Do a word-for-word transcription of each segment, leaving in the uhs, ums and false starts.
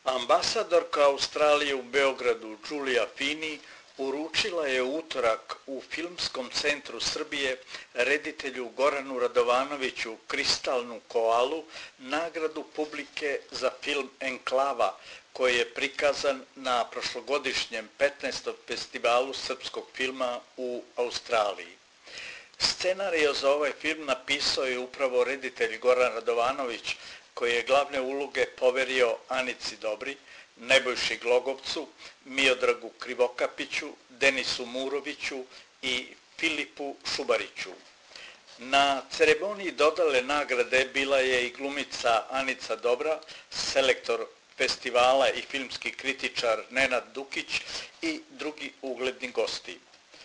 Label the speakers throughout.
Speaker 1: Ambasadorka Australije u Beogradu Giulia Fini uručila je u utorak u Filmskom centru Srbije reditelju Goranu Radovanoviću Kristalnu koalu nagradu publike za film Enklava koji je prikazan na prošlogodišnjem petnaestom festivalu srpskog filma u Australiji. Scenarij za ovaj film napisao je upravo reditelj Goran Radovanović koji je glavne uloge poverio Anici Dobri, Nebojši Glogovcu, Miodragu Krivokapiću, Denisu Muroviću i Filipu Šubariću. Na ceremoniji dodale nagrade bila je i glumica Anica Dobra, selektor festivala i filmski kritičar Nenad Dukić i drugi ugledni gosti.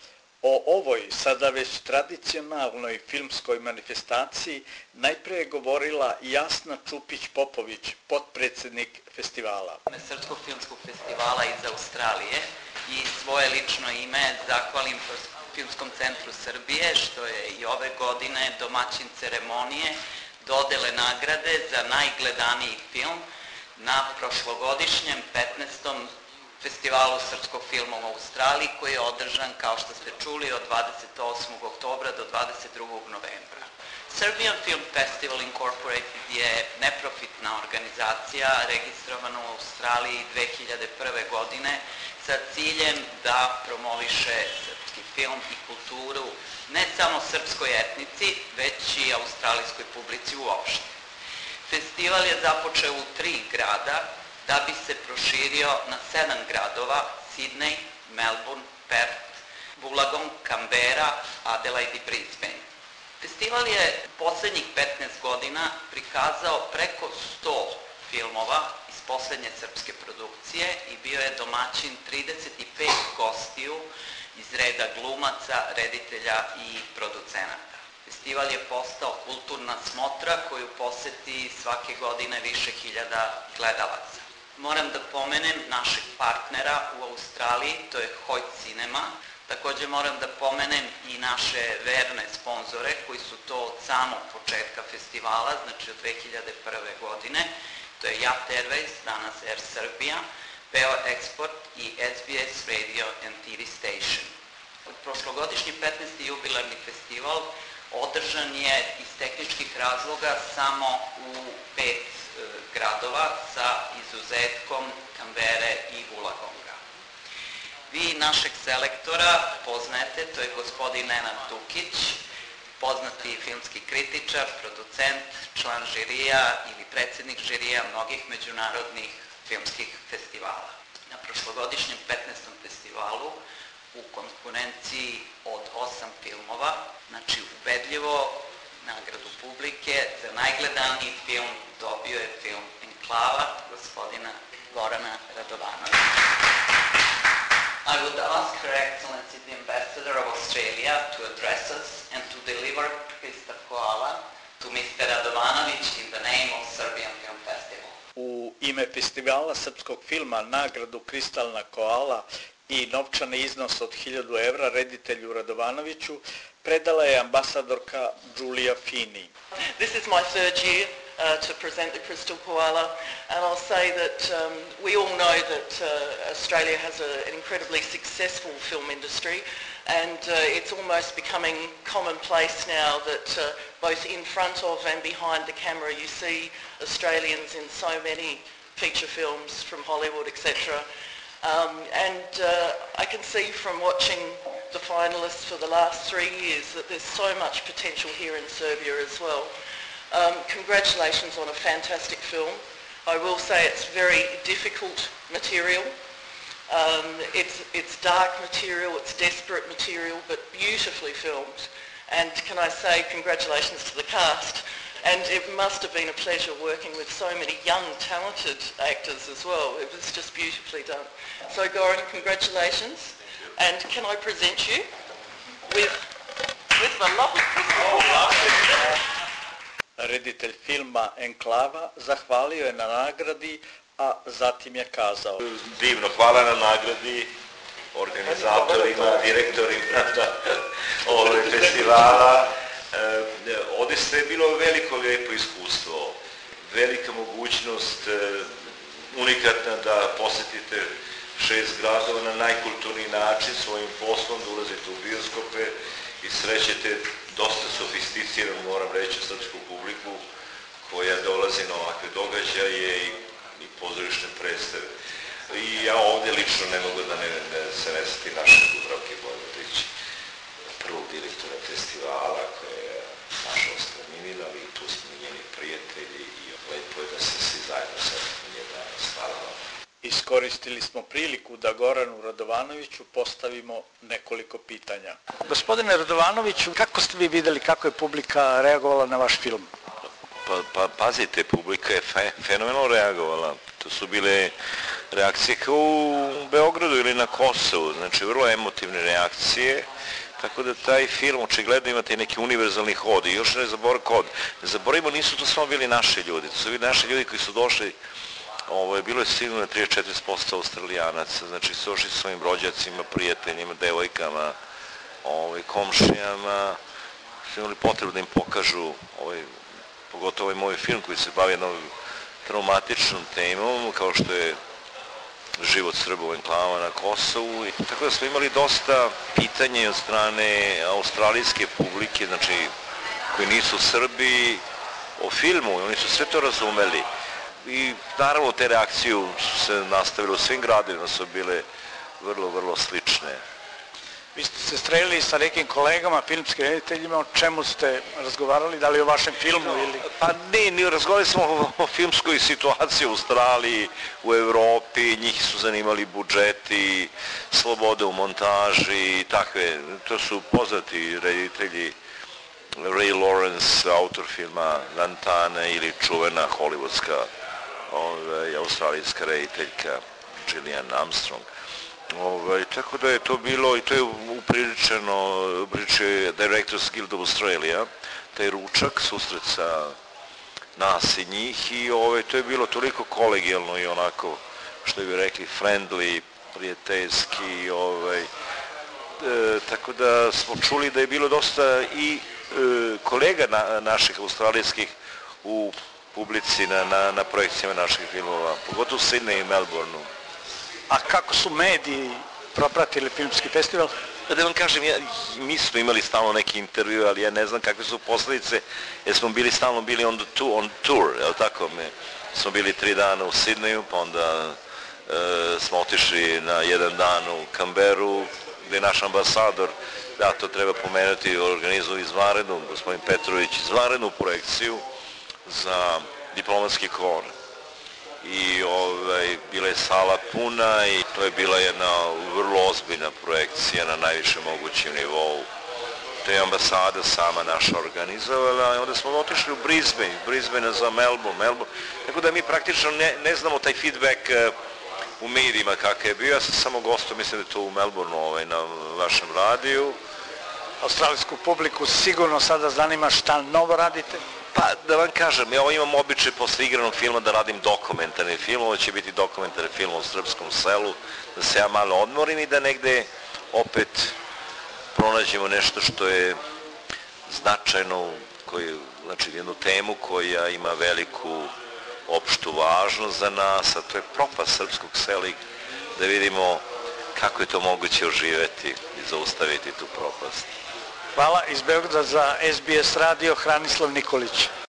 Speaker 1: O ovoj, sada već tradicionalnoj filmskoj manifestaciji najpre je govorila Jasna Čupić-Popović, potpredsjednik festivala.
Speaker 2: Srpskog filmskog festivala iz Australije i svoje lično ime zahvalim Filmskom centru Srbije što je i ove godine domaćin ceremonije dodele nagrade za najgledaniji film na prošlogodišnjem petnaestom festivalu srpskog filma u Australiji koji je održan, kao što ste čuli, od dvadeset osmog oktobra do dvadeset drugog novembra. Serbian Film Festival Incorporated je neprofitna organizacija registrovana u Australiji dve hiljade prve. godine sa ciljem da promoviše srpski film i kulturu ne samo srpskoj etnici, već i australijskoj publici uopšte. Festival je započeo u tri grada, da bi se proširio na sedam gradova: Sidney, Melbourne, Perth, Wollongong, Canberra, Adelaide i Brisbane. Festival je poslednjih petnaest godina prikazao preko sto filmova iz poslednje srpske produkcije i bio je domaćin trideset pet gostiju iz reda glumaca, reditelja i producenata. Festival je postao kulturna smotra koju poseti svake godine više hiljada gledalaca. Moram da pomenem našeg partnera u Australiji, to je Hoyt Cinema. Takođe moram da pomenem i naše verne sponzore koji su to od samog početka festivala, znači od dve hiljade prve. godine. To je Yacht Airways, danas Air Serbia, Peo Export i S B S Radio and T V Station. Prošlogodišnji petnaesti jubilarni festival održan je iz tehničkih razloga samo u pet gradova sa izuzetkom Canberre i Wollongonga. Vi našeg selektora poznajete, to je gospodin Nenad Dukić, poznati filmski kritičar, producent, član žirija ili predsjednik žirija mnogih međunarodnih filmskih festivala. Na prošlogodišnjem petnaestom festivalu u konkurenciji od osam filmova, znači ubedljivo nagradu publike za najgledaniji film dobio je film Enklava gospodina Gorana Radovanovića. I would ask Her Excellency the Ambassador of Australia to address us and to deliver Krista Koala to mister Radovanović in the name of Serbian Film Festival.
Speaker 1: U ime festivala srpskog filma nagradu Kristalna koala i novčani iznos od hiljadu evra reditelju Radovanoviću predala je ambasadorka Giulia Fini.
Speaker 3: This is my third year uh, to present the Crystal Koala, and I'll say that um, we all know that uh, Australia has a, an incredibly successful film industry, and uh, it's almost becoming commonplace now that uh, both in front of and behind the camera you see Australians in so many feature films from Hollywood, et cetera. Um, and uh, I can see from watching the finalists for the last three years that there's so much potential here in Serbia as well. Um, congratulations on a fantastic film. I will say it's very difficult material. Um, it's, it's dark material, it's desperate material, but beautifully filmed. And can I say congratulations to the cast. And it must have been a pleasure working with so many young, talented actors as well. It was just beautifully done. So Goran, congratulations. And can I present you with, with the lovely Crystal?
Speaker 1: Reditelj filma Enklava zahvalio je na nagradi, a zatim je kazao:
Speaker 4: Divno, hvala na nagradi organizatorima, direktorima ovog festivala. Odista je bilo veliko, lijepo iskustvo, velika mogućnost unikatna da posjetite šest gradova na najkulturniji način, svojim poslom, da ulazite u bioskope i srećete dosta sofisticiranu, moram reći, srpsku publiku koja dolazi na ovakve događaje i, i pozorišne predstave. I ja ovdje lično ne mogu da ne, ne se ne sjetim naše Dubravke Bojvotić, prvog direktora festivala, koja je nažalost preminila, i tu smo njeni prijatelji i lepo je da se svi zajedno setimo nje danas. Hvala vam.
Speaker 1: Iskoristili smo priliku da Goranu Radovanoviću postavimo nekoliko pitanja. Gospodine Radovanoviću, kako ste vi videli kako je publika reagovala na vaš film?
Speaker 4: Pa, pa pazite, publika je fe, fenomenalno reagovala. To su bile reakcije kao u Beogradu ili na Kosovu, znači vrlo emotivne reakcije, tako da taj film očigledno imate neki univerzalni hod. I još ne zaboravimo kod, ne zaboravimo, nisu to samo bili naši ljudi, to su bili naši ljudi koji su došli. Ovo je bilo je sigurno trideset do četrdeset posto Australijanaca, znači su došli sa svojim rođacima, prijateljima, devojkama, ovaj, komšijama, su imali potrebu da im pokažu, ovaj, pogotovo ovaj moj film koji se bavi jednom traumatičnom temom, kao što je život Srba u enklavama na Kosovu. I tako da smo imali dosta pitanja od strane australijske publike, znači koji nisu Srbi, o filmu, oni su sve to razumeli. I naravno te reakcije su se nastavile u svim gradovima, su bile vrlo, vrlo slične.
Speaker 1: Vi ste se strelili sa nekim kolegama, filmskim rediteljima, o čemu ste razgovarali, da li o vašem filmu ili...
Speaker 4: Pa ne, ne razgovarali smo o, o filmskoj situaciji u Australiji, u Evropi, njih su zanimali budžeti, slobode u montaži i takve, to su poznati reditelji, Ray Lawrence, autor filma Lantana, ili čuvena hollywoodska ovaj, australijska rediteljka Gillian Armstrong. Ovaj, tako da je to bilo, i to je upriličeno, upriliče Directors Guild of Australia, taj ručak, susret sa nas i njih, i ovaj, to je bilo toliko kolegijalno i onako, što bi rekli, friendly, prijateljski, ovaj, e, tako da smo čuli da je bilo dosta i e, kolega na, naših australijskih u publici na, na, na projekcijama naših filmova, pogotovo u Sydney i Melbourneu.
Speaker 1: A kako su mediji propratili filmski festival?
Speaker 4: Da vam kažem, ja, mi smo imali stalno neki intervju, ali ja ne znam kakve su posljedice, jer smo bili stalno bili on, the tour, on tour, je li tako? Mi smo bili tri dana u Sidneju, pa onda e, smo otišli na jedan dan u Canberru, gde je naš ambasador, da to treba pomenuti, organizuju izvanrednu, gospodin Petrović, izvanrednu projekciju za diplomatski kor. I ovaj, bila je sala puna i to je bila jedna vrlo ozbiljna projekcija na najvišem mogućem nivou. To je ambasada sama naša organizovala i onda smo otišli u Brisbane, Brisbane za Melbourne, Melbourne. Tako da mi praktično ne, ne znamo taj feedback uh, u medijima kakav je bio. Ja sam samo gostao, mislim da je to u Melbourneu ovaj, na vašem radiju.
Speaker 1: Australijsku publiku sigurno sada zanima šta novo radite?
Speaker 4: Pa, da vam kažem, ja imam običaj posle igranog filma da radim dokumentarni film, ovo će biti dokumentarni film o srpskom selu, da se ja malo odmorim i da negde opet pronađemo nešto što je značajno, koji, znači jednu temu koja ima veliku opštu važnost za nas, a to je propast srpskog sela, da vidimo kako je to moguće oživeti i zaustaviti tu propast.
Speaker 1: Hvala, iz Beograda za S B S radio, Hranislav Nikolić.